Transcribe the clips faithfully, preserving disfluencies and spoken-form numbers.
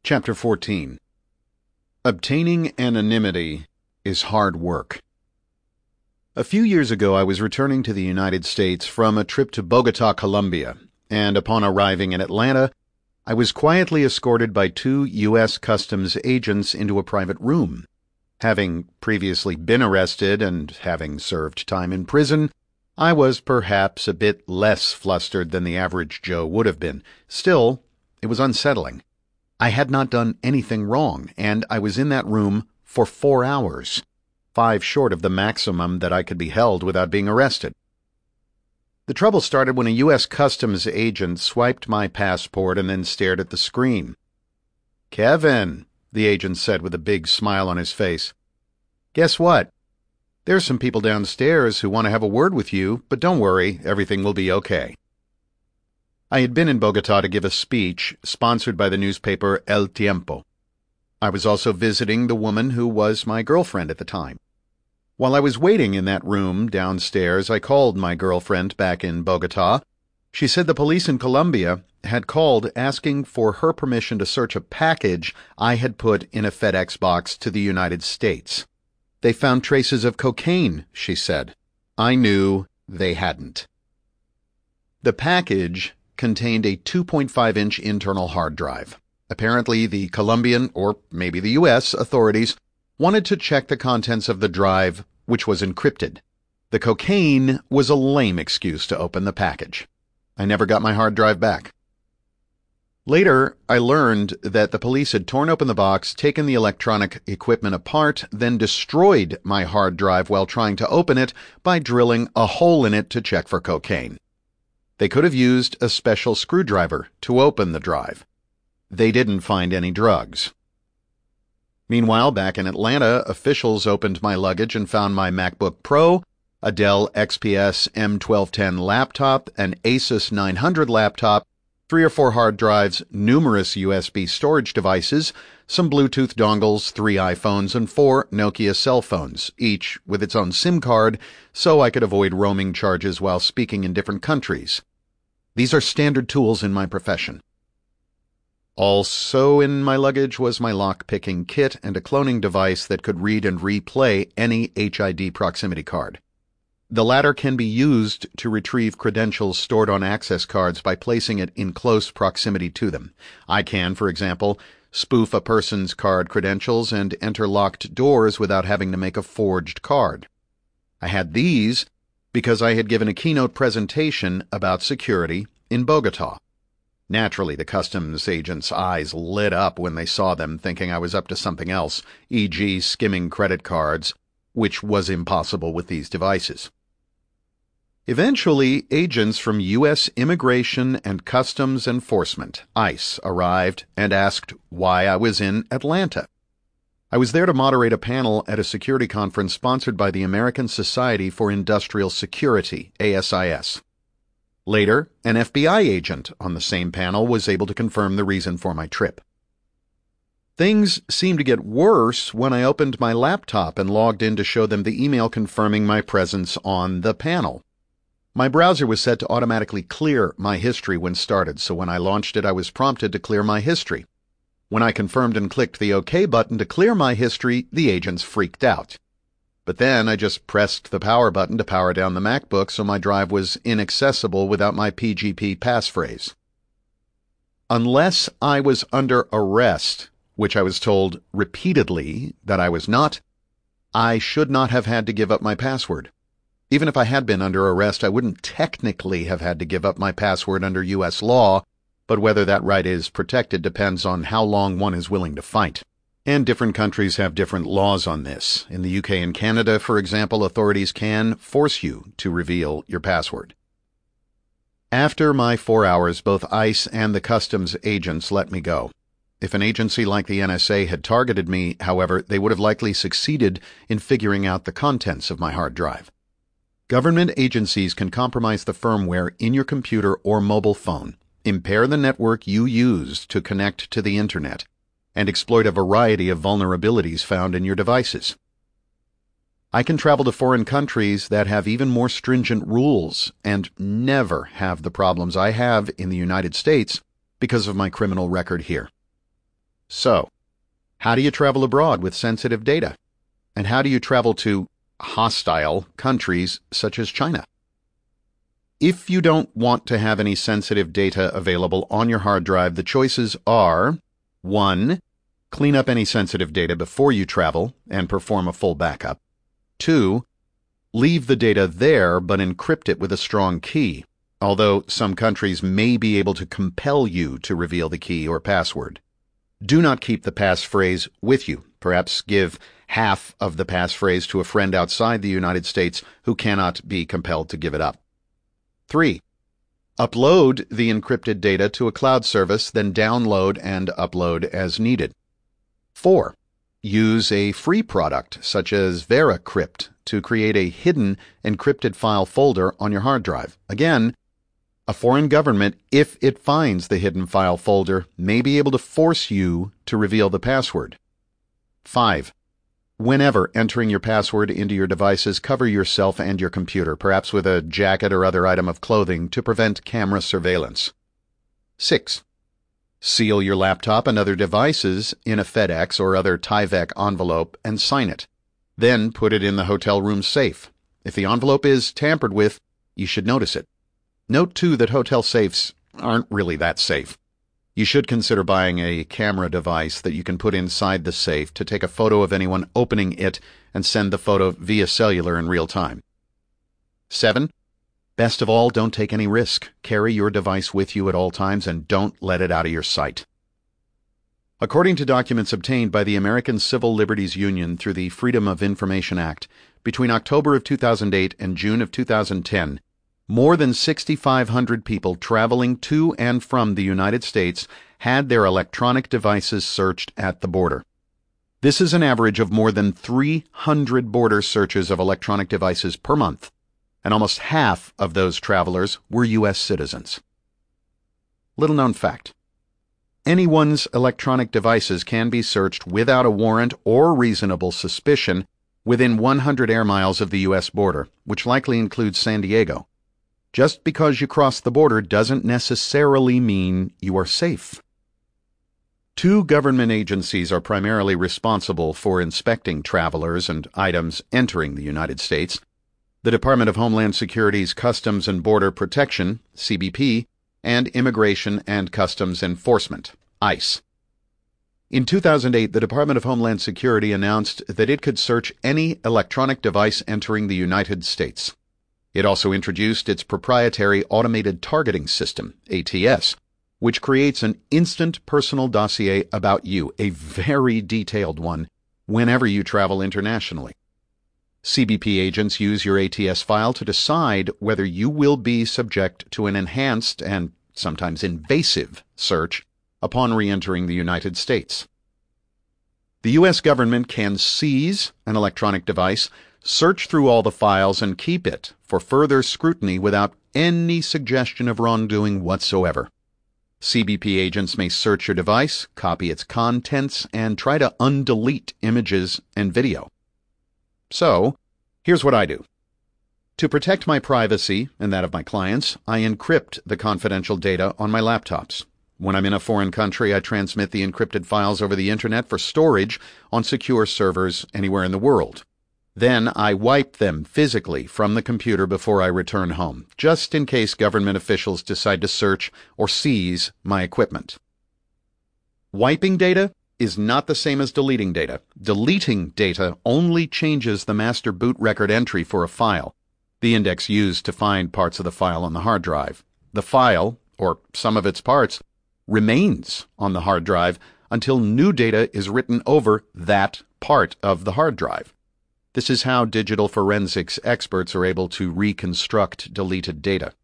Chapter fourteen. Obtaining anonymity is hard work. A few years ago I was returning to the United States from a trip to Bogota, Colombia, and upon arriving in Atlanta, I was quietly escorted by two U S Customs agents into a private room. Having previously been arrested and having served time in prison, I was perhaps a bit less flustered than the average Joe would have been. Still, it was unsettling. I had not done anything wrong, and I was in that room for four hours, five short of the maximum that I could be held without being arrested. The trouble started when a U S Customs agent swiped my passport and then stared at the screen. "Kevin," the agent said with a big smile on his face, "guess what? There's some people downstairs who want to have a word with you, but don't worry, everything will be okay." I had been in Bogota to give a speech sponsored by the newspaper El Tiempo. I was also visiting the woman who was my girlfriend at the time. While I was waiting in that room downstairs, I called my girlfriend back in Bogota. She said the police in Colombia had called asking for her permission to search a package I had put in a FedEx box to the United States. They found traces of cocaine, she said. I knew they hadn't. The package contained a two point five inch internal hard drive. Apparently, the Colombian, or maybe the U S, authorities wanted to check the contents of the drive, which was encrypted. The cocaine was a lame excuse to open the package. I never got my hard drive back. Later, I learned that the police had torn open the box, taken the electronic equipment apart, then destroyed my hard drive while trying to open it by drilling a hole in it to check for cocaine. They could have used a special screwdriver to open the drive. They didn't find any drugs. Meanwhile, back in Atlanta, officials opened my luggage and found my MacBook Pro, a Dell X P S M twelve ten laptop, an Asus nine hundred laptop, three or four hard drives, numerous U S B storage devices, some Bluetooth dongles, three iPhones, and four Nokia cell phones, each with its own SIM card, so I could avoid roaming charges while speaking in different countries. These are standard tools in my profession. Also in my luggage was my lock-picking kit and a cloning device that could read and replay any H I D proximity card. The latter can be used to retrieve credentials stored on access cards by placing it in close proximity to them. I can, for example, spoof a person's card credentials and enter locked doors without having to make a forged card. I had these because I had given a keynote presentation about security in Bogota. Naturally, the customs agents' eyes lit up when they saw them, thinking I was up to something else, for example skimming credit cards, which was impossible with these devices. Eventually, agents from U S Immigration and Customs Enforcement, ICE, arrived and asked why I was in Atlanta. I was there to moderate a panel at a security conference sponsored by the American Society for Industrial Security, A S I S. Later, an F B I agent on the same panel was able to confirm the reason for my trip. Things seemed to get worse when I opened my laptop and logged in to show them the email confirming my presence on the panel. My browser was set to automatically clear my history when started, so when I launched it, I was prompted to clear my history. When I confirmed and clicked the OK button to clear my history, the agents freaked out. But then I just pressed the power button to power down the MacBook so my drive was inaccessible without my P G P passphrase. Unless I was under arrest, which I was told repeatedly that I was not, I should not have had to give up my password. Even if I had been under arrest, I wouldn't technically have had to give up my password under U S law, but whether that right is protected depends on how long one is willing to fight. And different countries have different laws on this. In the U K and Canada, for example, authorities can force you to reveal your password. After my four hours, both ICE and the customs agents let me go. If an agency like the N S A had targeted me, however, they would have likely succeeded in figuring out the contents of my hard drive. Government agencies can compromise the firmware in your computer or mobile phone, impair the network you use to connect to the Internet, and exploit a variety of vulnerabilities found in your devices. I can travel to foreign countries that have even more stringent rules and never have the problems I have in the United States because of my criminal record here. So, how do you travel abroad with sensitive data? And how do you travel to hostile countries such as China? If you don't want to have any sensitive data available on your hard drive, the choices are: one. Clean up any sensitive data before you travel and perform a full backup. two. Leave the data there but encrypt it with a strong key, although some countries may be able to compel you to reveal the key or password. Do not keep the passphrase with you. Perhaps give half of the passphrase to a friend outside the United States who cannot be compelled to give it up. three. Upload the encrypted data to a cloud service, then download and upload as needed. four. Use a free product such as VeraCrypt to create a hidden encrypted file folder on your hard drive. Again, a foreign government, if it finds the hidden file folder, may be able to force you to reveal the password. five. Whenever entering your password into your devices, cover yourself and your computer, perhaps with a jacket or other item of clothing, to prevent camera surveillance. six. Seal your laptop and other devices in a FedEx or other Tyvek envelope and sign it. Then put it in the hotel room safe. If the envelope is tampered with, you should notice it. Note, too, that hotel safes aren't really that safe. You should consider buying a camera device that you can put inside the safe to take a photo of anyone opening it and send the photo via cellular in real time. seven. Best of all, don't take any risk. Carry your device with you at all times and don't let it out of your sight. According to documents obtained by the American Civil Liberties Union through the Freedom of Information Act, between October of two thousand eight and June of two thousand ten, more than six thousand five hundred people traveling to and from the United States had their electronic devices searched at the border. This is an average of more than three hundred border searches of electronic devices per month, and almost half of those travelers were U S citizens. Little known fact: anyone's electronic devices can be searched without a warrant or reasonable suspicion within one hundred air miles of the U S border, which likely includes San Diego. Just because you cross the border doesn't necessarily mean you are safe. Two government agencies are primarily responsible for inspecting travelers and items entering the United States: the Department of Homeland Security's Customs and Border Protection, C B P, and Immigration and Customs Enforcement, ICE. In two thousand eight, the Department of Homeland Security announced that it could search any electronic device entering the United States. It also introduced its proprietary Automated Targeting System, A T S, which creates an instant personal dossier about you, a very detailed one, whenever you travel internationally. C B P agents use your A T S file to decide whether you will be subject to an enhanced and sometimes invasive search upon re-entering the United States. The U S government can seize an electronic device, search through all the files, and keep it for further scrutiny without any suggestion of wrongdoing whatsoever. C B P agents may search your device, copy its contents, and try to undelete images and video. So, here's what I do. To protect my privacy and that of my clients, I encrypt the confidential data on my laptops. When I'm in a foreign country, I transmit the encrypted files over the internet for storage on secure servers anywhere in the world. Then I wipe them physically from the computer before I return home, just in case government officials decide to search or seize my equipment. Wiping data is not the same as deleting data. Deleting data only changes the master boot record entry for a file, the index used to find parts of the file on the hard drive. The file, or some of its parts, remains on the hard drive until new data is written over that part of the hard drive. This is how digital forensics experts are able to reconstruct deleted data.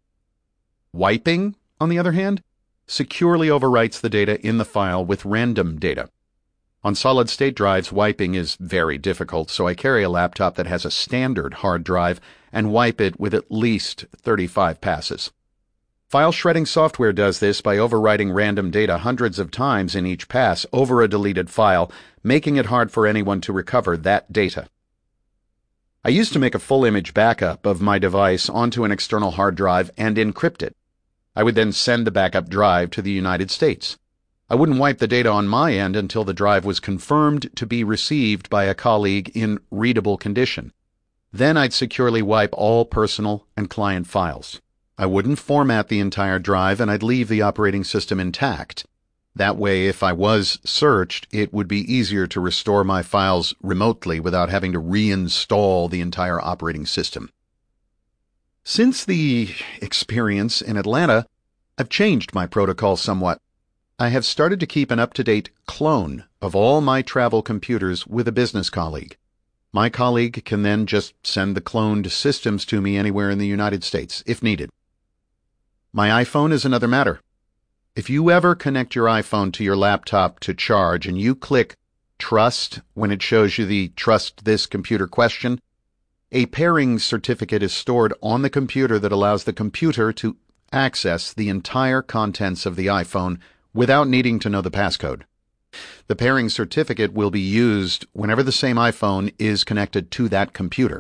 Wiping, on the other hand, securely overwrites the data in the file with random data. On solid-state drives, wiping is very difficult, so I carry a laptop that has a standard hard drive and wipe it with at least thirty-five passes. File shredding software does this by overwriting random data hundreds of times in each pass over a deleted file, making it hard for anyone to recover that data. I used to make a full image backup of my device onto an external hard drive and encrypt it. I would then send the backup drive to the United States. I wouldn't wipe the data on my end until the drive was confirmed to be received by a colleague in readable condition. Then I'd securely wipe all personal and client files. I wouldn't format the entire drive, and I'd leave the operating system intact. That way, if I was searched, it would be easier to restore my files remotely without having to reinstall the entire operating system. Since the experience in Atlanta, I've changed my protocol somewhat. I have started to keep an up-to-date clone of all my travel computers with a business colleague. My colleague can then just send the cloned systems to me anywhere in the United States, if needed. My iPhone is another matter. If you ever connect your iPhone to your laptop to charge and you click Trust when it shows you the Trust This Computer question, a pairing certificate is stored on the computer that allows the computer to access the entire contents of the iPhone without needing to know the passcode. The pairing certificate will be used whenever the same iPhone is connected to that computer.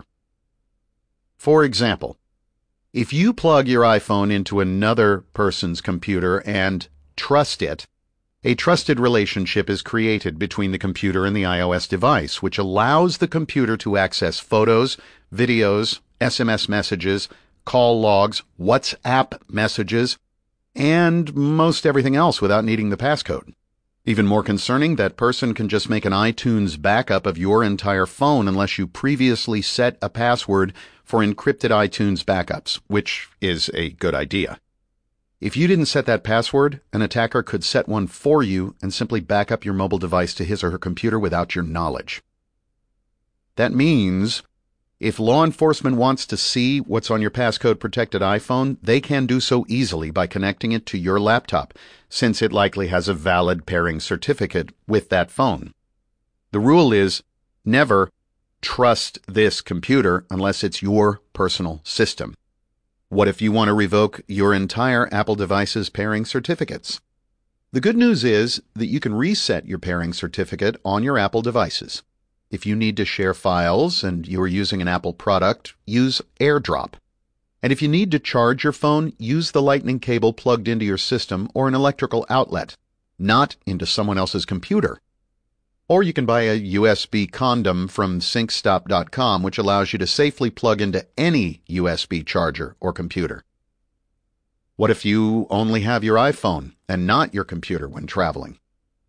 For example, if you plug your iPhone into another person's computer and trust it, a trusted relationship is created between the computer and the iOS device, which allows the computer to access photos, videos, S M S messages, call logs, WhatsApp messages, and most everything else without needing the passcode. Even more concerning, that person can just make an iTunes backup of your entire phone unless you previously set a password for encrypted iTunes backups, which is a good idea. If you didn't set that password, an attacker could set one for you and simply back up your mobile device to his or her computer without your knowledge. That means if law enforcement wants to see what's on your passcode-protected iPhone, they can do so easily by connecting it to your laptop, since it likely has a valid pairing certificate with that phone. The rule is never trust this computer unless it's your personal system. What if you want to revoke your entire Apple device's pairing certificates? The good news is that you can reset your pairing certificate on your Apple devices. If you need to share files and you are using an Apple product, use AirDrop. And if you need to charge your phone, use the lightning cable plugged into your system or an electrical outlet, not into someone else's computer. Or you can buy a U S B condom from sync stop dot com, which allows you to safely plug into any U S B charger or computer. What if you only have your iPhone and not your computer when traveling?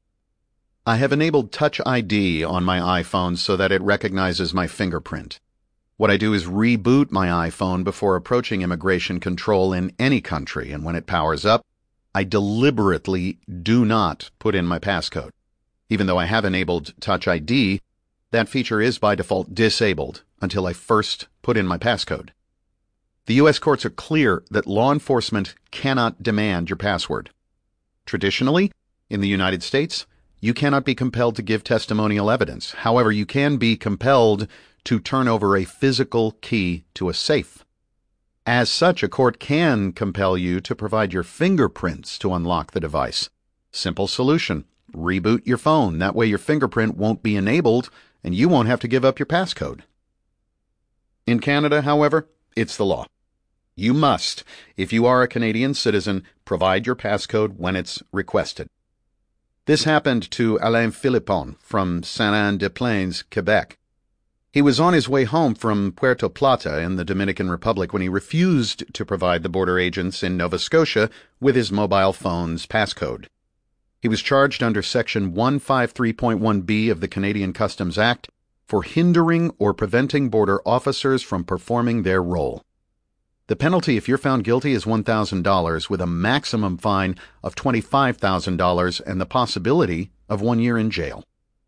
I have enabled Touch I D on my iPhone so that it recognizes my fingerprint. What I do is reboot my iPhone before approaching immigration control in any country, and when it powers up, I deliberately do not put in my passcode. Even though I have enabled Touch I D, that feature is by default disabled until I first put in my passcode. The U S courts are clear that law enforcement cannot demand your password. Traditionally, in the United States, you cannot be compelled to give testimonial evidence. However, you can be compelled to turn over a physical key to a safe. As such, a court can compel you to provide your fingerprints to unlock the device. Simple solution. Reboot your phone. That way your fingerprint won't be enabled and you won't have to give up your passcode. In Canada, however, it's the law. You must, if you are a Canadian citizen, provide your passcode when it's requested. This happened to Alain Philippon from Saint-Anne-des-Plaines, Quebec. He was on his way home from Puerto Plata in the Dominican Republic when he refused to provide the border agents in Nova Scotia with his mobile phone's passcode. He was charged under Section one fifty-three point one B of the Canadian Customs Act for hindering or preventing border officers from performing their role. The penalty if you're found guilty is one thousand dollars with a maximum fine of twenty-five thousand dollars and the possibility of one year in jail.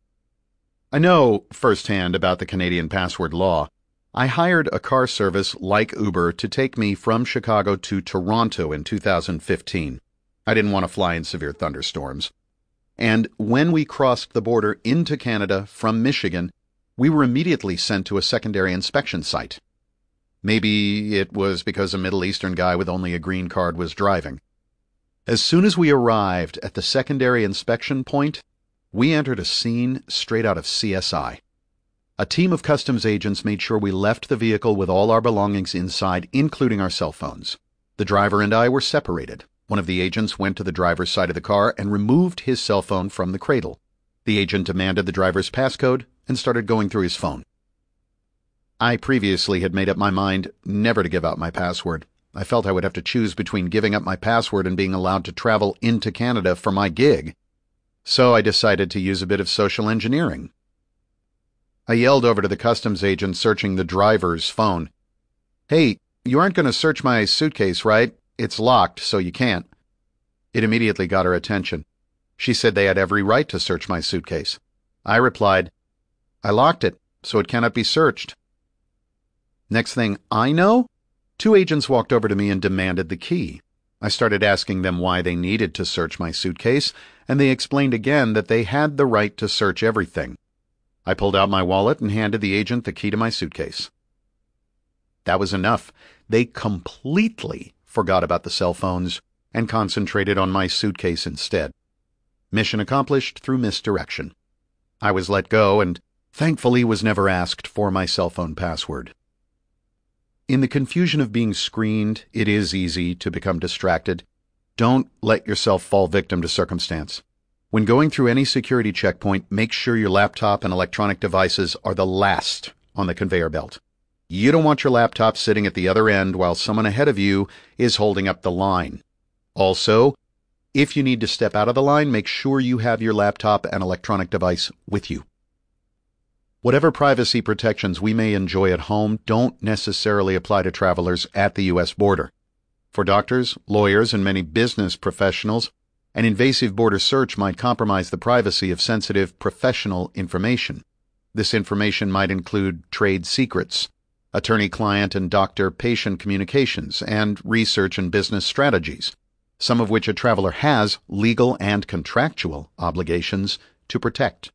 I know firsthand about the Canadian password law. I hired a car service like Uber to take me from Chicago to Toronto in two thousand fifteen. I didn't want to fly in severe thunderstorms. And when we crossed the border into Canada from Michigan, we were immediately sent to a secondary inspection site. Maybe it was because a Middle Eastern guy with only a green card was driving. As soon as we arrived at the secondary inspection point, we entered a scene straight out of C S I. A team of customs agents made sure we left the vehicle with all our belongings inside, including our cell phones. The driver and I were separated, One of the agents went to the driver's side of the car and removed his cell phone from the cradle. The agent demanded the driver's passcode and started going through his phone. I previously had made up my mind never to give out my password. I felt I would have to choose between giving up my password and being allowed to travel into Canada for my gig. So I decided to use a bit of social engineering. I yelled over to the customs agent searching the driver's phone, "Hey, you aren't going to search my suitcase, right? It's locked, so you can't." It immediately got her attention. She said they had every right to search my suitcase. I replied, "I locked it, so it cannot be searched." Next thing I know, two agents walked over to me and demanded the key. I started asking them why they needed to search my suitcase, and they explained again that they had the right to search everything. I pulled out my wallet and handed the agent the key to my suitcase. That was enough. They completely forgot about the cell phones and concentrated on my suitcase instead. Mission accomplished through misdirection. I was let go and thankfully was never asked for my cell phone password. In the confusion of being screened, it is easy to become distracted. Don't let yourself fall victim to circumstance. When going through any security checkpoint, make sure your laptop and electronic devices are the last on the conveyor belt. You don't want your laptop sitting at the other end while someone ahead of you is holding up the line. Also, if you need to step out of the line, make sure you have your laptop and electronic device with you. Whatever privacy protections we may enjoy at home don't necessarily apply to travelers at the U S border. For doctors, lawyers, and many business professionals, an invasive border search might compromise the privacy of sensitive professional information. This information might include trade secrets, attorney-client and doctor-patient communications, and research and business strategies, some of which a traveler has legal and contractual obligations to protect.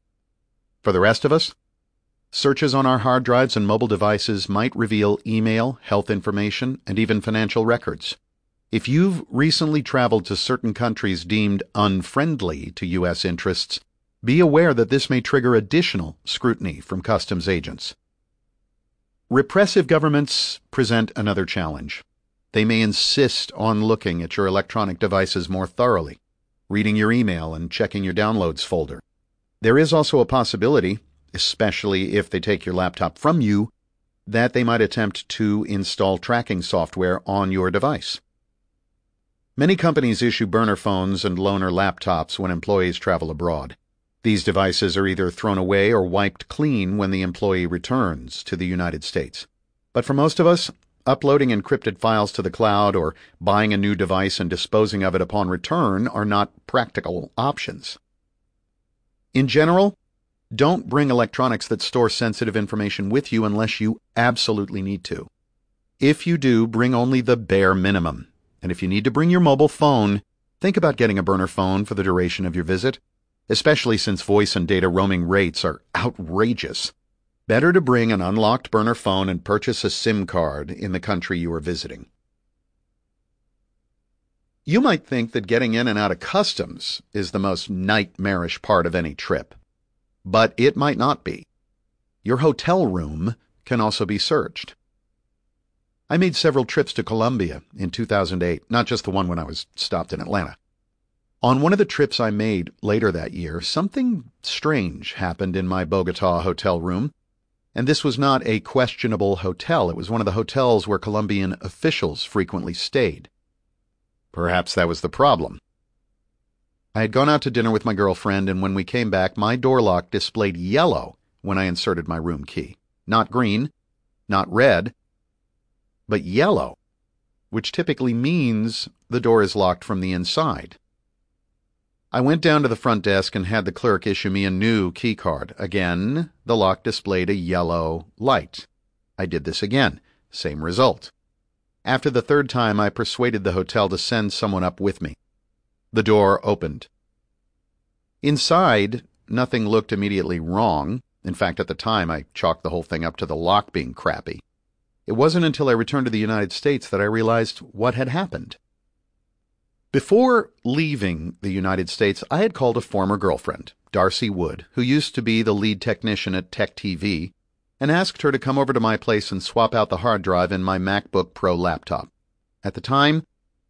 For the rest of us, searches on our hard drives and mobile devices might reveal email, health information, and even financial records. If you've recently traveled to certain countries deemed unfriendly to U S interests, be aware that this may trigger additional scrutiny from customs agents. Repressive governments present another challenge. They may insist on looking at your electronic devices more thoroughly, reading your email and checking your downloads folder. There is also a possibility, especially if they take your laptop from you, that they might attempt to install tracking software on your device. Many companies issue burner phones and loaner laptops when employees travel abroad. These devices are either thrown away or wiped clean when the employee returns to the United States. But for most of us, uploading encrypted files to the cloud or buying a new device and disposing of it upon return are not practical options. In general, don't bring electronics that store sensitive information with you unless you absolutely need to. If you do, bring only the bare minimum. And if you need to bring your mobile phone, think about getting a burner phone for the duration of your visit, especially since voice and data roaming rates are outrageous. Better to bring an unlocked burner phone and purchase a SIM card in the country you are visiting. You might think that getting in and out of customs is the most nightmarish part of any trip, but it might not be. Your hotel room can also be searched. I made several trips to Colombia in two thousand eight, not just the one when I was stopped in Atlanta. On one of the trips I made later that year, something strange happened in my Bogota hotel room, and this was not a questionable hotel. It was one of the hotels where Colombian officials frequently stayed. Perhaps that was the problem. I had gone out to dinner with my girlfriend, and when we came back, my door lock displayed yellow when I inserted my room key. Not green, not red, but yellow, which typically means the door is locked from the inside. I went down to the front desk and had the clerk issue me a new key card. Again, the lock displayed a yellow light. I did this again. Same result. After the third time, I persuaded the hotel to send someone up with me. The door opened. Inside, nothing looked immediately wrong. In fact, at the time, I chalked the whole thing up to the lock being crappy. It wasn't until I returned to the United States that I realized what had happened. Before leaving the United States, I had called a former girlfriend, Darcy Wood, who used to be the lead technician at Tech T V, and asked her to come over to my place and swap out the hard drive in my MacBook Pro laptop. At the time,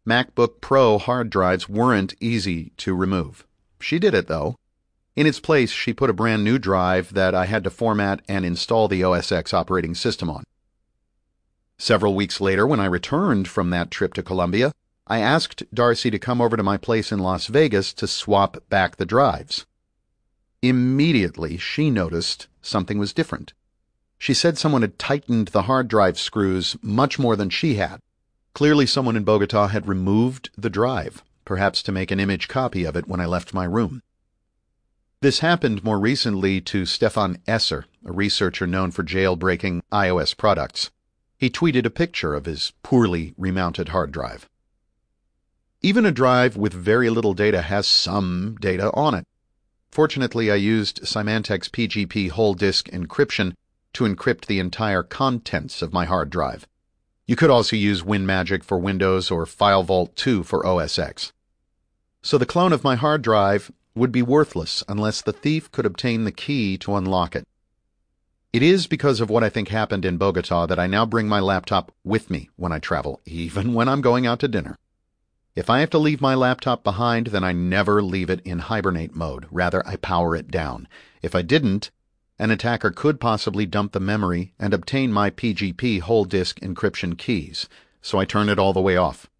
MacBook Pro hard drives weren't easy to remove. She did it, though. In its place, she put a brand new drive that I had to format and install the O S X operating system on. Several weeks later, when I returned from that trip to Colombia, I asked Darcy to come over to my place in Las Vegas to swap back the drives. Immediately, she noticed something was different. She said someone had tightened the hard drive screws much more than she had. Clearly, someone in Bogota had removed the drive, perhaps to make an image copy of it when I left my room. This happened more recently to Stefan Esser, a researcher known for jailbreaking iOS products. He tweeted a picture of his poorly remounted hard drive. Even a drive with very little data has some data on it. Fortunately, I used Symantec's P G P whole disk encryption to encrypt the entire contents of my hard drive. You could also use WinMagic for Windows or FileVault two for O S X. So the clone of my hard drive would be worthless unless the thief could obtain the key to unlock it. It is because of what I think happened in Bogota that I now bring my laptop with me when I travel, even when I'm going out to dinner. If I have to leave my laptop behind, then I never leave it in hibernate mode. Rather, I power it down. If I didn't, an attacker could possibly dump the memory and obtain my P G P whole disk encryption keys, so I turn it all the way off.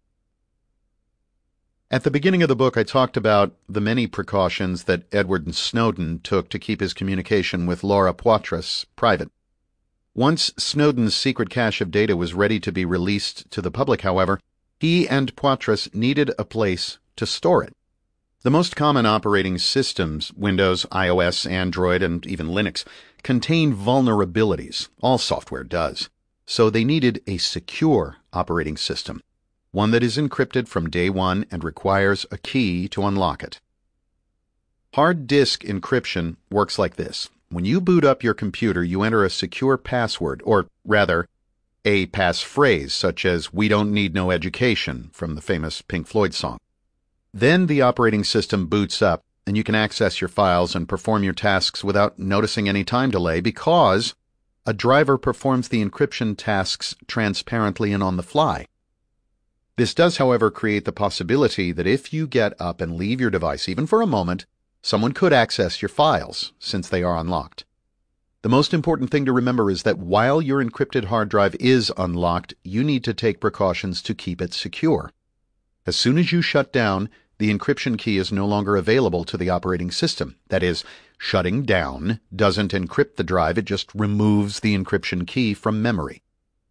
At the beginning of the book, I talked about the many precautions that Edward Snowden took to keep his communication with Laura Poitras private. Once Snowden's secret cache of data was ready to be released to the public, however, he and Poitras needed a place to store it. The most common operating systems, Windows, iOS, Android, and even Linux, contain vulnerabilities. All software does. So they needed a secure operating system, one that is encrypted from day one and requires a key to unlock it. Hard disk encryption works like this. When you boot up your computer, you enter a secure password, or rather, a passphrase such as "We don't need no education" from the famous Pink Floyd song. Then the operating system boots up, and you can access your files and perform your tasks without noticing any time delay because a driver performs the encryption tasks transparently and on the fly. This does, however, create the possibility that if you get up and leave your device, even for a moment, someone could access your files, since they are unlocked. The most important thing to remember is that while your encrypted hard drive is unlocked, you need to take precautions to keep it secure. As soon as you shut down, the encryption key is no longer available to the operating system. That is, shutting down doesn't encrypt the drive, it just removes the encryption key from memory.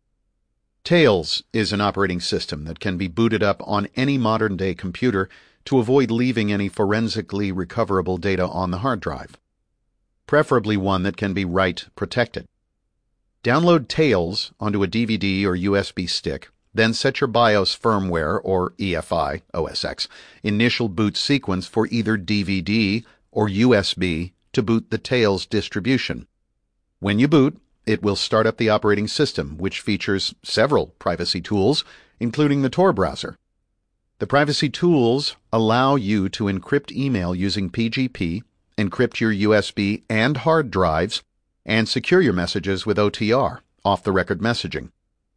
Tails is an operating system that can be booted up on any modern-day computer to avoid leaving any forensically recoverable data on the hard drive, preferably one that can be write-protected. Download Tails onto a D V D or U S B stick, then set your BIOS firmware, or E F I, O S X, initial boot sequence for either D V D or U S B to boot the Tails distribution. When you boot, it will start up the operating system, which features several privacy tools, including the Tor browser. The privacy tools allow you to encrypt email using P G P, encrypt your U S B and hard drives, and secure your messages with O T R, off-the-record messaging.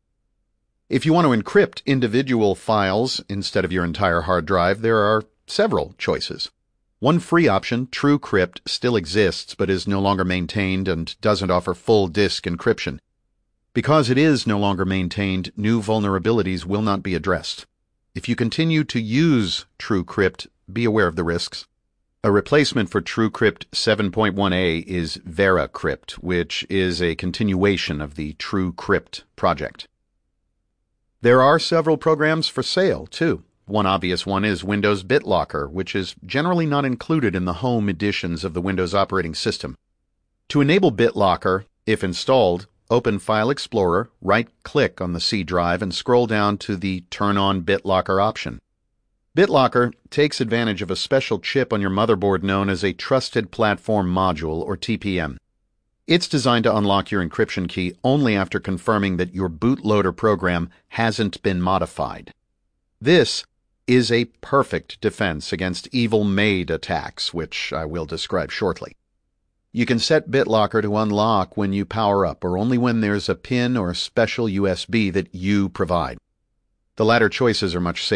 If you want to encrypt individual files instead of your entire hard drive, there are several choices. One free option, TrueCrypt, still exists but is no longer maintained and doesn't offer full disk encryption. Because it is no longer maintained, new vulnerabilities will not be addressed. If you continue to use TrueCrypt, be aware of the risks. A replacement for TrueCrypt seven point one A is VeraCrypt, which is a continuation of the TrueCrypt project. There are several programs for sale, too. One obvious one is Windows BitLocker, which is generally not included in the home editions of the Windows operating system. To enable BitLocker, if installed, open File Explorer, right-click on the C drive, and scroll down to the Turn on BitLocker option. BitLocker takes advantage of a special chip on your motherboard known as a Trusted Platform Module, or T P M. It's designed to unlock your encryption key only after confirming that your bootloader program hasn't been modified. This is a perfect defense against evil-made attacks, which I will describe shortly. You can set BitLocker to unlock when you power up, or only when there's a PIN or special U S B that you provide. The latter choices are much safer.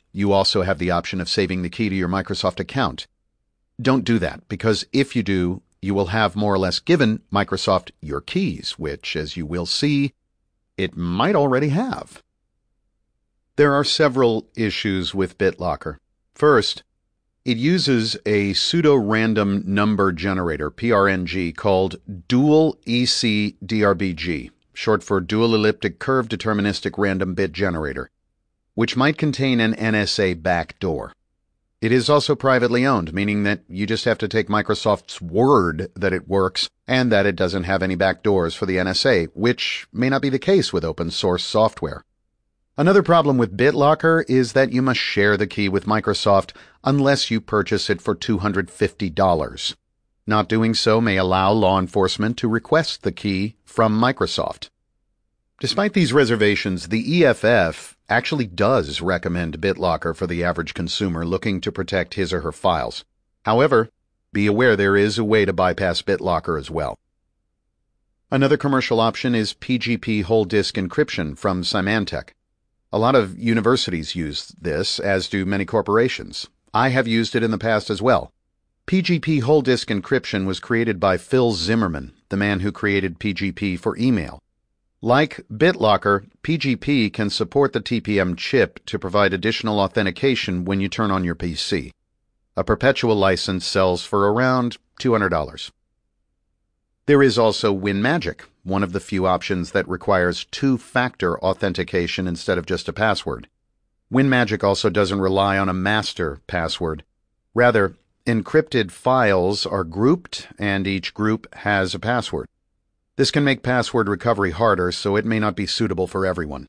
You also have the option of saving the key to your Microsoft account. Don't do that, because if you do, you will have more or less given Microsoft your keys, which, as you will see, it might already have. There are several issues with BitLocker. First, it uses a pseudo-random number generator, P R N G, called Dual E C D R B G, short for Dual Elliptic Curve Deterministic Random Bit Generator, which might contain an N S A backdoor. It is also privately owned, meaning that you just have to take Microsoft's word that it works and that it doesn't have any backdoors for the N S A, which may not be the case with open source software. Another problem with BitLocker is that you must share the key with Microsoft unless you purchase it for two hundred fifty dollars. Not doing so may allow law enforcement to request the key from Microsoft. Despite these reservations, the E F F actually does recommend BitLocker for the average consumer looking to protect his or her files. However, be aware there is a way to bypass BitLocker as well. Another commercial option is P G P whole disk encryption from Symantec. A lot of universities use this, as do many corporations. I have used it in the past as well. P G P whole disk encryption was created by Phil Zimmermann, the man who created P G P for email. Like BitLocker, P G P can support the T P M chip to provide additional authentication when you turn on your P C. A perpetual license sells for around two hundred dollars. There is also WinMagic, one of the few options that requires two-factor authentication instead of just a password. WinMagic also doesn't rely on a master password. Rather, encrypted files are grouped, and each group has a password. This can make password recovery harder, so it may not be suitable for everyone.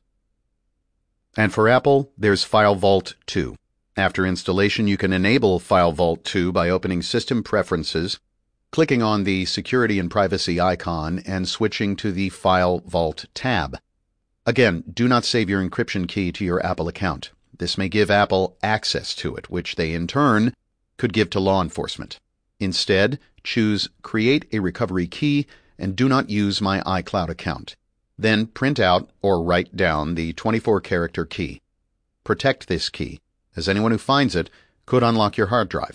And for Apple, there's FileVault two. After installation, you can enable FileVault two by opening System Preferences, clicking on the Security and Privacy icon, and switching to the FileVault tab. Again, do not save your encryption key to your Apple account. This may give Apple access to it, which they in turn could give to law enforcement. Instead, choose Create a Recovery Key and do not use my iCloud account. Then print out or write down the twenty-four character key. Protect this key, as anyone who finds it could unlock your hard drive.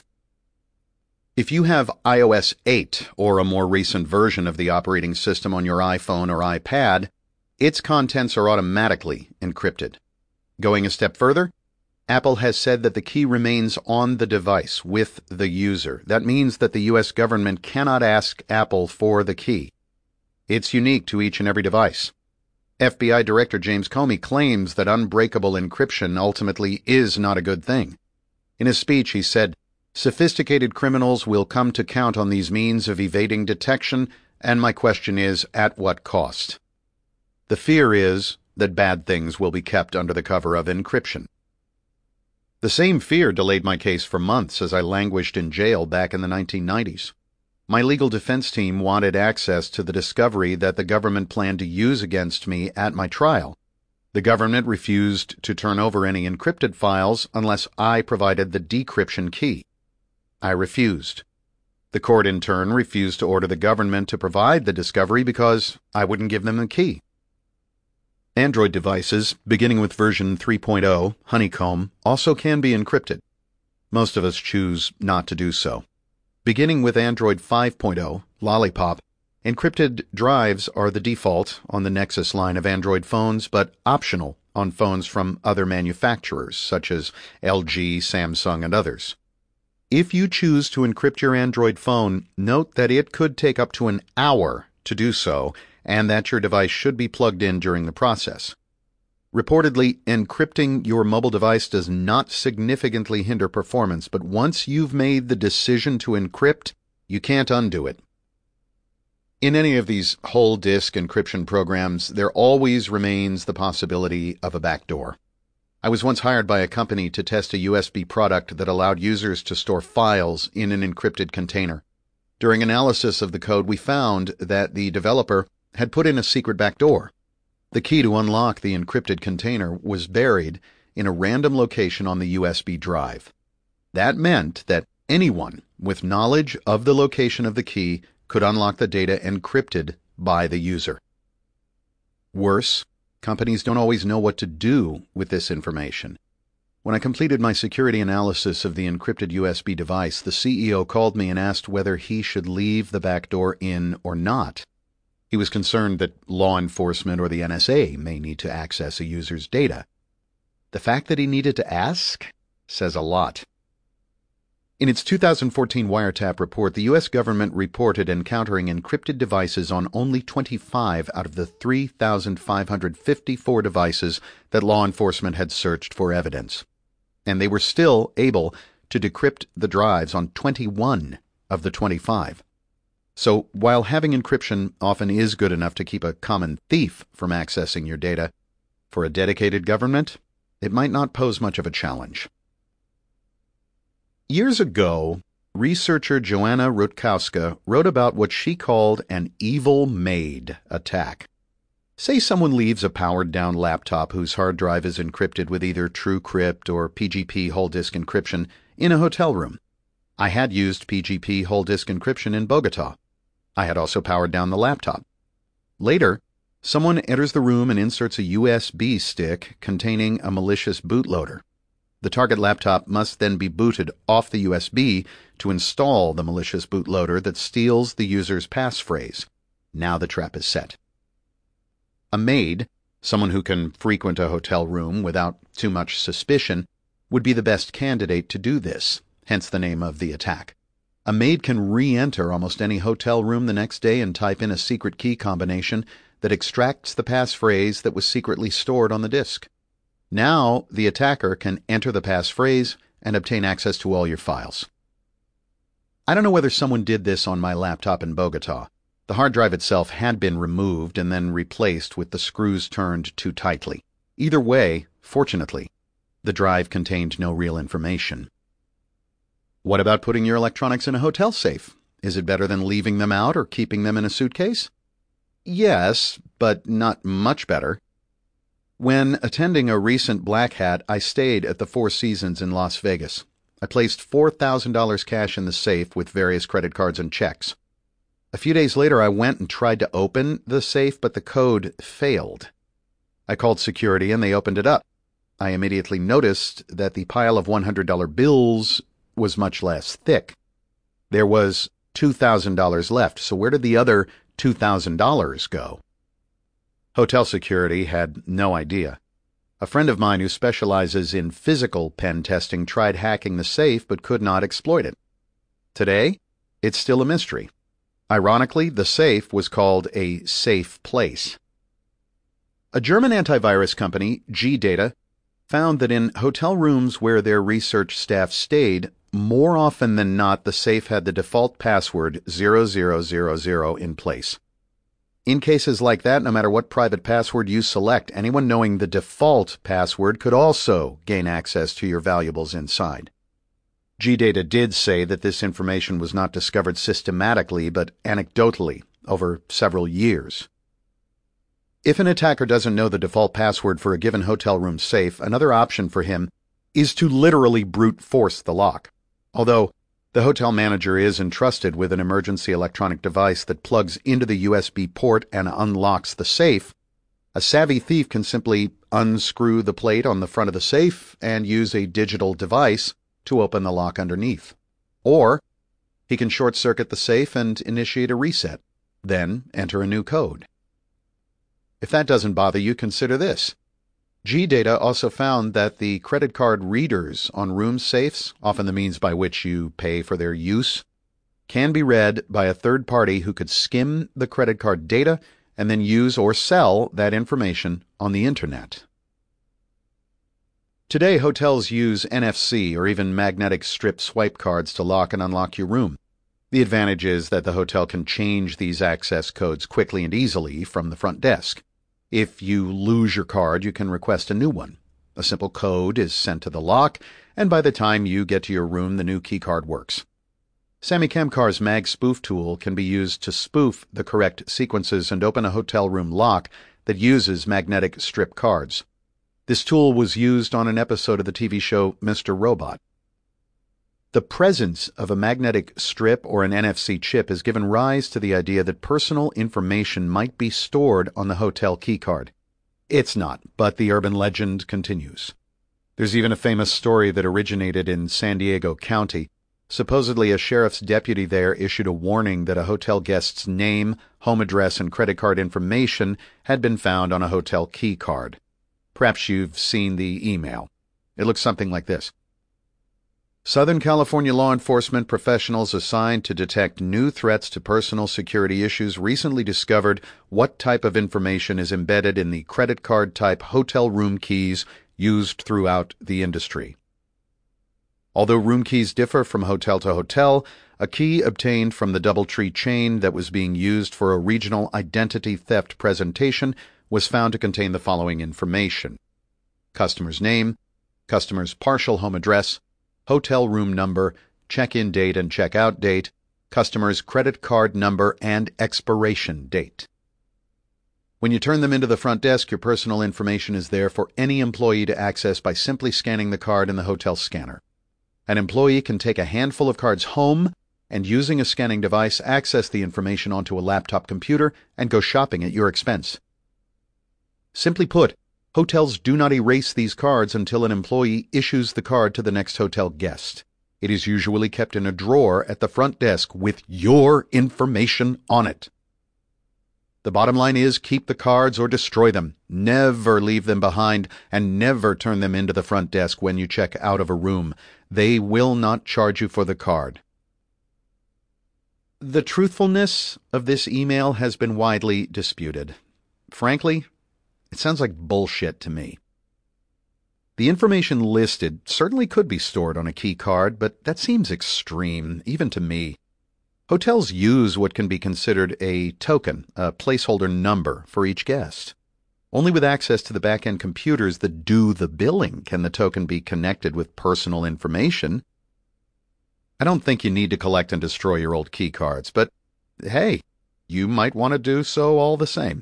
If you have i O S eight or a more recent version of the operating system on your iPhone or iPad, its contents are automatically encrypted. Going a step further, Apple has said that the key remains on the device with the user. That means that the U S government cannot ask Apple for the key. It's unique to each and every device. F B I Director James Comey claims that unbreakable encryption ultimately is not a good thing. In his speech, he said, "Sophisticated criminals will come to count on these means of evading detection, and my question is, at what cost?" The fear is that bad things will be kept under the cover of encryption. The same fear delayed my case for months as I languished in jail back in the nineteen nineties. My legal defense team wanted access to the discovery that the government planned to use against me at my trial. The government refused to turn over any encrypted files unless I provided the decryption key. I refused. The court in turn refused to order the government to provide the discovery because I wouldn't give them the key. Android devices, beginning with version three point oh, Honeycomb, also can be encrypted. Most of us choose not to do so. Beginning with Android five point oh, Lollipop, encrypted drives are the default on the Nexus line of Android phones, but optional on phones from other manufacturers, such as L G, Samsung, and others. If you choose to encrypt your Android phone, note that it could take up to an hour to do so, and that your device should be plugged in during the process. Reportedly, encrypting your mobile device does not significantly hinder performance, but once you've made the decision to encrypt, you can't undo it. In any of these whole disk encryption programs, there always remains the possibility of a backdoor. I was once hired by a company to test a U S B product that allowed users to store files in an encrypted container. During analysis of the code, we found that the developer had put in a secret backdoor. The key to unlock the encrypted container was buried in a random location on the U S B drive. That meant that anyone with knowledge of the location of the key could unlock the data encrypted by the user. Worse, companies don't always know what to do with this information. When I completed my security analysis of the encrypted U S B device, the C E O called me and asked whether he should leave the back door in or not. He was concerned that law enforcement or the N S A may need to access a user's data. The fact that he needed to ask says a lot. In its two thousand fourteen wiretap report, the U S government reported encountering encrypted devices on only twenty-five out of the three thousand five hundred fifty-four devices that law enforcement had searched for evidence. And they were still able to decrypt the drives on twenty-one of the twenty-five. So while having encryption often is good enough to keep a common thief from accessing your data, for a dedicated government, it might not pose much of a challenge. Years ago, researcher Joanna Rutkowska wrote about what she called an evil maid attack. Say someone leaves a powered-down laptop whose hard drive is encrypted with either TrueCrypt or P G P whole disk encryption in a hotel room. I had used P G P whole disk encryption in Bogota. I had also powered down the laptop. Later, someone enters the room and inserts a U S B stick containing a malicious bootloader. The target laptop must then be booted off the U S B to install the malicious bootloader that steals the user's passphrase. Now the trap is set. A maid, someone who can frequent a hotel room without too much suspicion, would be the best candidate to do this, hence the name of the attack. A maid can re-enter almost any hotel room the next day and type in a secret key combination that extracts the passphrase that was secretly stored on the disk. Now the attacker can enter the passphrase and obtain access to all your files. I don't know whether someone did this on my laptop in Bogota. The hard drive itself had been removed and then replaced with the screws turned too tightly. Either way, fortunately, the drive contained no real information. What about putting your electronics in a hotel safe? Is it better than leaving them out or keeping them in a suitcase? Yes, but not much better. When attending a recent Black Hat, I stayed at the Four Seasons in Las Vegas. I placed four thousand dollars cash in the safe with various credit cards and checks. A few days later, I went and tried to open the safe, but the code failed. I called security and they opened it up. I immediately noticed that the pile of one hundred dollar bills was much less thick. There was two thousand dollars left, so where did the other two thousand dollars go? Hotel security had no idea. A friend of mine who specializes in physical pen testing tried hacking the safe but could not exploit it. Today, it's still a mystery. Ironically, the safe was called a safe place. A German antivirus company, G Data, found that in hotel rooms where their research staff stayed, more often than not the safe had the default password zero zero zero zero in place. In cases like that, no matter what private password you select, anyone knowing the default password could also gain access to your valuables inside. G Data did say that this information was not discovered systematically, but anecdotally, over several years. If an attacker doesn't know the default password for a given hotel room safe, another option for him is to literally brute force the lock. Although the hotel manager is entrusted with an emergency electronic device that plugs into the U S B port and unlocks the safe, a savvy thief can simply unscrew the plate on the front of the safe and use a digital device to open the lock underneath. Or he can short-circuit the safe and initiate a reset, then enter a new code. If that doesn't bother you, consider this. G Data also found that the credit card readers on room safes, often the means by which you pay for their use, can be read by a third party who could skim the credit card data and then use or sell that information on the internet. Today, hotels use N F C or even magnetic strip swipe cards to lock and unlock your room. The advantage is that the hotel can change these access codes quickly and easily from the front desk. If you lose your card, you can request a new one. A simple code is sent to the lock, and by the time you get to your room, the new keycard works. Sammy Kamkar's Mag Spoof tool can be used to spoof the correct sequences and open a hotel room lock that uses magnetic strip cards. This tool was used on an episode of the T V show Mister Robot. The presence of a magnetic strip or an N F C chip has given rise to the idea that personal information might be stored on the hotel keycard. It's not, but the urban legend continues. There's even a famous story that originated in San Diego County. Supposedly, a sheriff's deputy there issued a warning that a hotel guest's name, home address, and credit card information had been found on a hotel key card. Perhaps you've seen the email. It looks something like this. Southern California law enforcement professionals assigned to detect new threats to personal security issues recently discovered what type of information is embedded in the credit card type hotel room keys used throughout the industry. Although room keys differ from hotel to hotel, a key obtained from the DoubleTree chain that was being used for a regional identity theft presentation was found to contain the following information: customer's name, customer's partial home address, hotel room number, check-in date and check-out date, customer's credit card number, and expiration date. When you turn them into the front desk, your personal information is there for any employee to access by simply scanning the card in the hotel scanner. An employee can take a handful of cards home and, using a scanning device, access the information onto a laptop computer and go shopping at your expense. Simply put, hotels do not erase these cards until an employee issues the card to the next hotel guest. It is usually kept in a drawer at the front desk with your information on it. The bottom line is, keep the cards or destroy them. Never leave them behind, and never turn them into the front desk when you check out of a room. They will not charge you for the card. The truthfulness of this email has been widely disputed. Frankly, it sounds like bullshit to me. The information listed certainly could be stored on a key card, but that seems extreme, even to me. Hotels use what can be considered a token, a placeholder number, for each guest. Only with access to the back-end computers that do the billing can the token be connected with personal information. I don't think you need to collect and destroy your old key cards, but hey, you might want to do so all the same.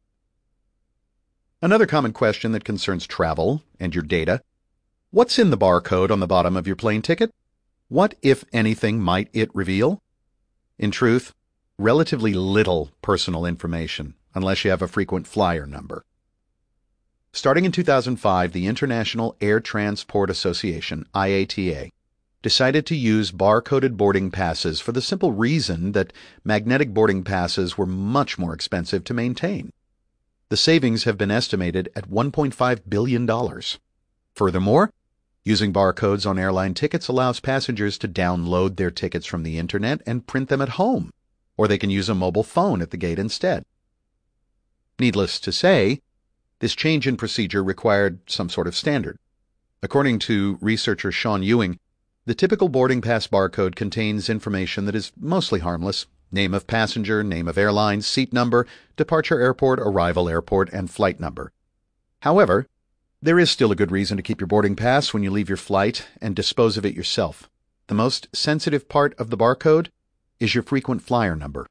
Another common question that concerns travel and your data: what's in the barcode on the bottom of your plane ticket? What, if anything, might it reveal? In truth, relatively little personal information, unless you have a frequent flyer number. Starting in two thousand five, the International Air Transport Association, I A T A, decided to use barcoded boarding passes for the simple reason that magnetic boarding passes were much more expensive to maintain. The savings have been estimated at one point five billion dollars. Furthermore, using barcodes on airline tickets allows passengers to download their tickets from the internet and print them at home, or they can use a mobile phone at the gate instead. Needless to say, this change in procedure required some sort of standard. According to researcher Sean Ewing, the typical boarding pass barcode contains information that is mostly harmless: name of passenger, name of airline, seat number, departure airport, arrival airport, and flight number. However, there is still a good reason to keep your boarding pass when you leave your flight and dispose of it yourself. The most sensitive part of the barcode is your frequent flyer number.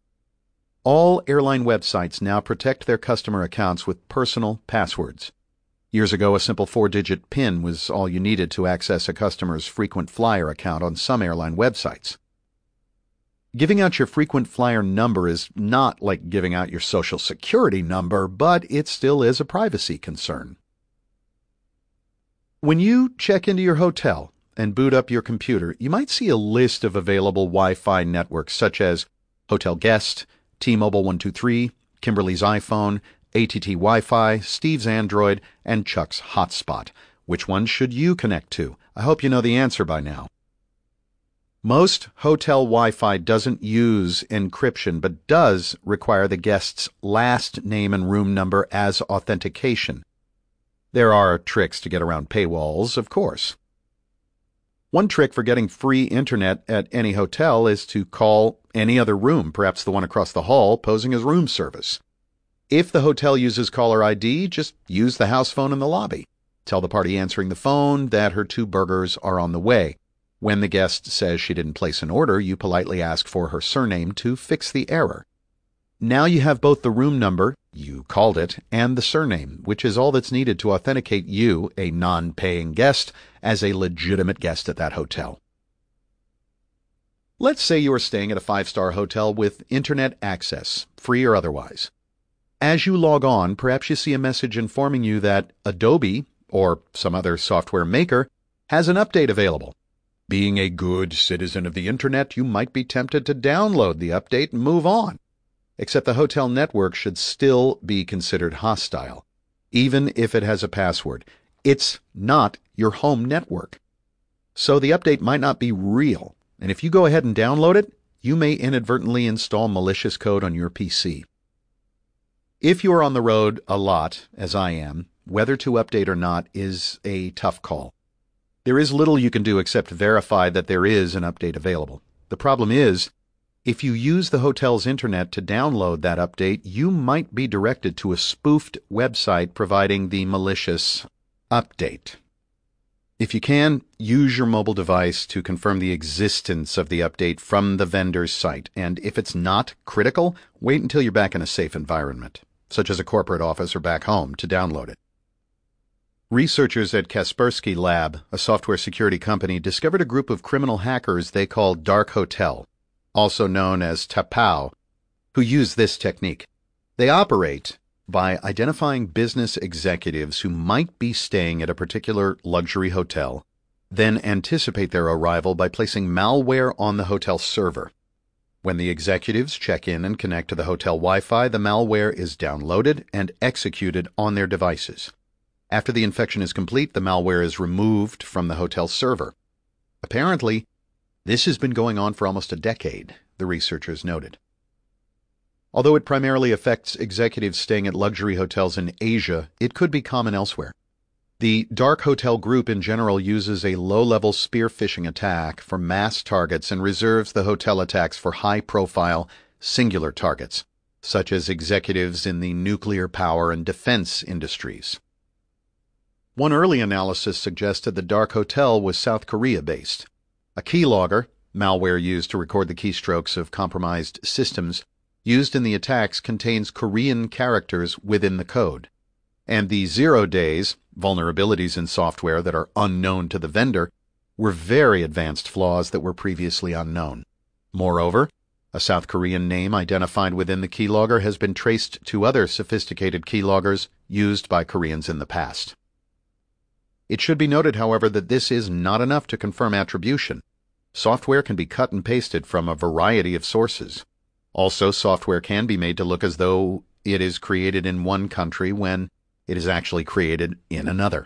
All airline websites now protect their customer accounts with personal passwords. Years ago, a simple four-digit PIN was all you needed to access a customer's frequent flyer account on some airline websites. Giving out your frequent flyer number is not like giving out your social security number, but it still is a privacy concern. When you check into your hotel and boot up your computer, you might see a list of available Wi-Fi networks such as Hotel Guest, T-Mobile one two three, Kimberly's iPhone, A T T Wi-Fi, Steve's Android, and Chuck's Hotspot. Which one should you connect to? I hope you know the answer by now. Most hotel Wi-Fi doesn't use encryption, but does require the guest's last name and room number as authentication. There are tricks to get around paywalls, of course. One trick for getting free internet at any hotel is to call any other room, perhaps the one across the hall, posing as room service. If the hotel uses caller I D, just use the house phone in the lobby. Tell the party answering the phone that her two burgers are on the way. When the guest says she didn't place an order, you politely ask for her surname to fix the error. Now you have both the room number, you called it, and the surname, which is all that's needed to authenticate you, a non-paying guest, as a legitimate guest at that hotel. Let's say you are staying at a five-star hotel with internet access, free or otherwise. As you log on, perhaps you see a message informing you that Adobe or some other software maker has an update available. Being a good citizen of the internet, you might be tempted to download the update and move on. Except the hotel network should still be considered hostile, even if it has a password. It's not your home network. So the update might not be real, and if you go ahead and download it, you may inadvertently install malicious code on your P C. If you are on the road a lot, as I am, whether to update or not is a tough call. There is little you can do except verify that there is an update available. The problem is, if you use the hotel's internet to download that update, you might be directed to a spoofed website providing the malicious update. If you can, use your mobile device to confirm the existence of the update from the vendor's site, and if it's not critical, wait until you're back in a safe environment, such as a corporate office or back home, to download it. Researchers at Kaspersky Lab, a software security company, discovered a group of criminal hackers they call Dark Hotel, also known as Tapao, who use this technique. They operate by identifying business executives who might be staying at a particular luxury hotel, then anticipate their arrival by placing malware on the hotel server. When the executives check in and connect to the hotel Wi-Fi, the malware is downloaded and executed on their devices. After the infection is complete, the malware is removed from the hotel server. Apparently, this has been going on for almost a decade, the researchers noted. Although it primarily affects executives staying at luxury hotels in Asia, it could be common elsewhere. The Dark Hotel group in general uses a low-level spear phishing attack for mass targets and reserves the hotel attacks for high-profile, singular targets, such as executives in the nuclear power and defense industries. One early analysis suggested the Dark Hotel was South Korea-based. A keylogger, malware used to record the keystrokes of compromised systems, used in the attacks contains Korean characters within the code. And the zero days, vulnerabilities in software that are unknown to the vendor, were very advanced flaws that were previously unknown. Moreover, a South Korean name identified within the keylogger has been traced to other sophisticated keyloggers used by Koreans in the past. It should be noted, however, that this is not enough to confirm attribution. Software can be cut and pasted from a variety of sources. Also, software can be made to look as though it is created in one country when it is actually created in another.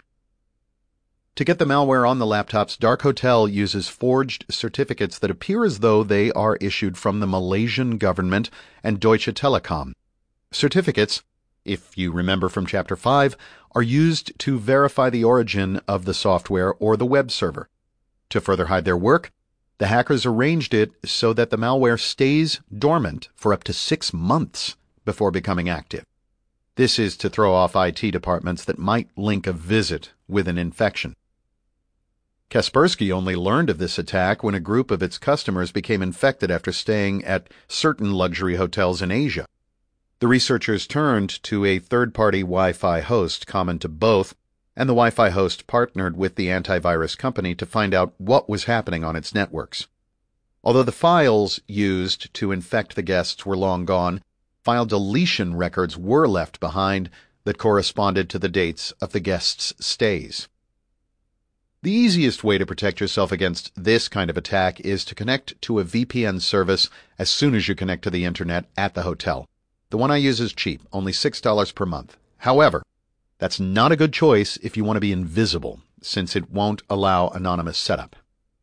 To get the malware on the laptops, Dark Hotel uses forged certificates that appear as though they are issued from the Malaysian government and Deutsche Telekom. Certificates, if you remember from Chapter five, are used to verify the origin of the software or the web server. To further hide their work, the hackers arranged it so that the malware stays dormant for up to six months before becoming active. This is to throw off I T departments that might link a visit with an infection. Kaspersky only learned of this attack when a group of its customers became infected after staying at certain luxury hotels in Asia. The researchers turned to a third-party Wi-Fi host common to both, and the Wi-Fi host partnered with the antivirus company to find out what was happening on its networks. Although the files used to infect the guests were long gone, file deletion records were left behind that corresponded to the dates of the guests' stays. The easiest way to protect yourself against this kind of attack is to connect to a V P N service as soon as you connect to the internet at the hotel. The one I use is cheap, only six dollars per month. However, that's not a good choice if you want to be invisible, since it won't allow anonymous setup.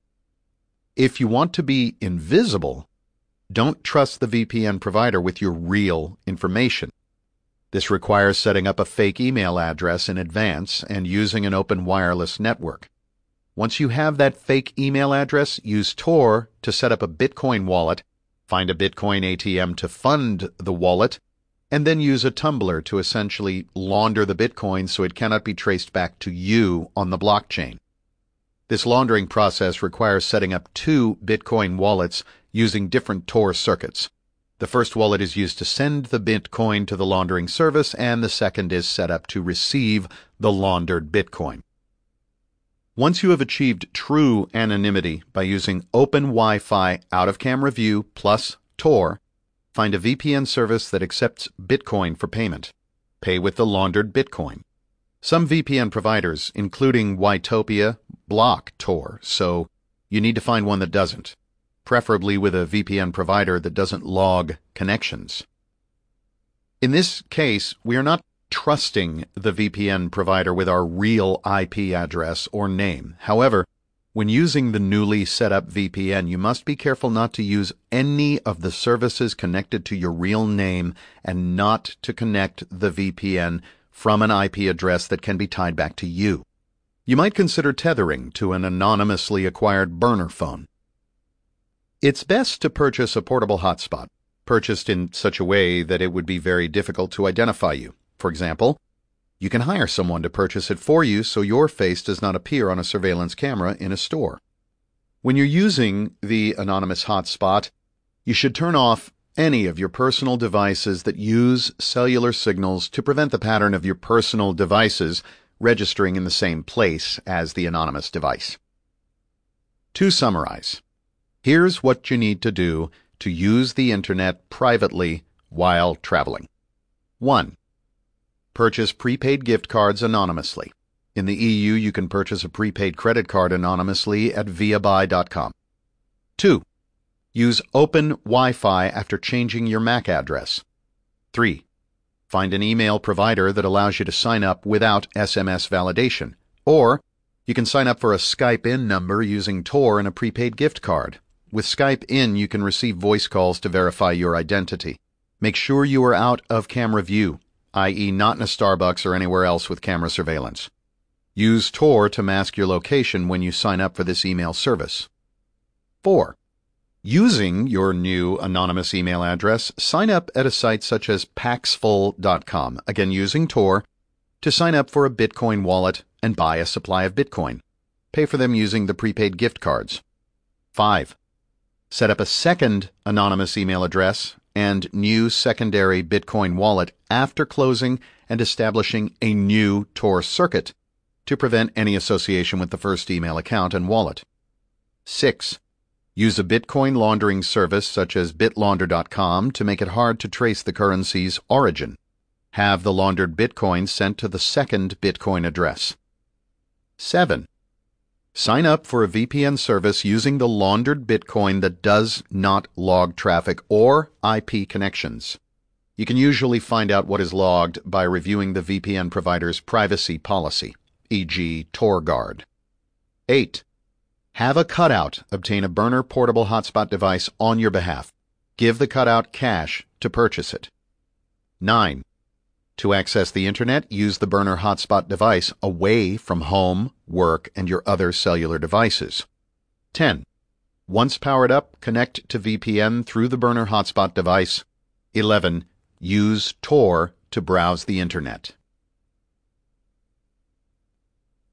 If you want to be invisible, don't trust the V P N provider with your real information. This requires setting up a fake email address in advance and using an open wireless network. Once you have that fake email address, use Tor to set up a Bitcoin wallet, find a Bitcoin A T M to fund the wallet, and then use a tumbler to essentially launder the Bitcoin so it cannot be traced back to you on the blockchain. This laundering process requires setting up two Bitcoin wallets using different Tor circuits. The first wallet is used to send the Bitcoin to the laundering service, and the second is set up to receive the laundered Bitcoin. Once you have achieved true anonymity by using Open Wi-Fi out-of-camera view plus Tor, find a V P N service that accepts Bitcoin for payment. Pay with the laundered Bitcoin. Some V P N providers, including Ytopia, block Tor, so you need to find one that doesn't, preferably with a V P N provider that doesn't log connections. In this case, we are not trusting the V P N provider with our real I P address or name. However, when using the newly set up V P N, you must be careful not to use any of the services connected to your real name and not to connect the V P N from an I P address that can be tied back to you. You might consider tethering to an anonymously acquired burner phone. It's best to purchase a portable hotspot, purchased in such a way that it would be very difficult to identify you. For example, you can hire someone to purchase it for you so your face does not appear on a surveillance camera in a store. When you're using the anonymous hotspot, you should turn off any of your personal devices that use cellular signals to prevent the pattern of your personal devices registering in the same place as the anonymous device. To summarize, here's what you need to do to use the Internet privately while traveling. one. Purchase prepaid gift cards anonymously. In the E U, you can purchase a prepaid credit card anonymously at viabuy dot com. two. Use Open Wi-Fi after changing your M A C address. three. Find an email provider that allows you to sign up without S M S validation. Or you can sign up for a Skype in number using Tor and a prepaid gift card. With Skype in, you can receive voice calls to verify your identity. Make sure you are out of camera view, that is not in a Starbucks or anywhere else with camera surveillance. Use Tor to mask your location when you sign up for this email service. four. Using your new anonymous email address, sign up at a site such as paxful dot com, again using Tor, to sign up for a Bitcoin wallet and buy a supply of Bitcoin. Pay for them using the prepaid gift cards. five. Set up a second anonymous email address and new secondary Bitcoin wallet after closing and establishing a new Tor circuit to prevent any association with the first email account and wallet. six. Use a Bitcoin laundering service such as bitlaunder dot com to make it hard to trace the currency's origin. Have the laundered Bitcoin sent to the second Bitcoin address. seven. Sign up for a V P N service using the laundered Bitcoin that does not log traffic or I P connections. You can usually find out what is logged by reviewing the V P N provider's privacy policy, for example TorGuard. eight. Have a cutout obtain a burner portable hotspot device on your behalf. Give the cutout cash to purchase it. nine. To access the Internet, use the burner hotspot device away from home, work, and your other cellular devices. ten. Once powered up, connect to V P N through the burner hotspot device. eleven. Use Tor to browse the Internet.